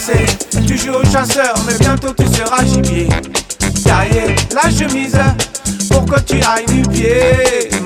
passé, tu joues au chasseur, mais bientôt tu seras gibier. Tailler la chemise pour que tu ailles du pied.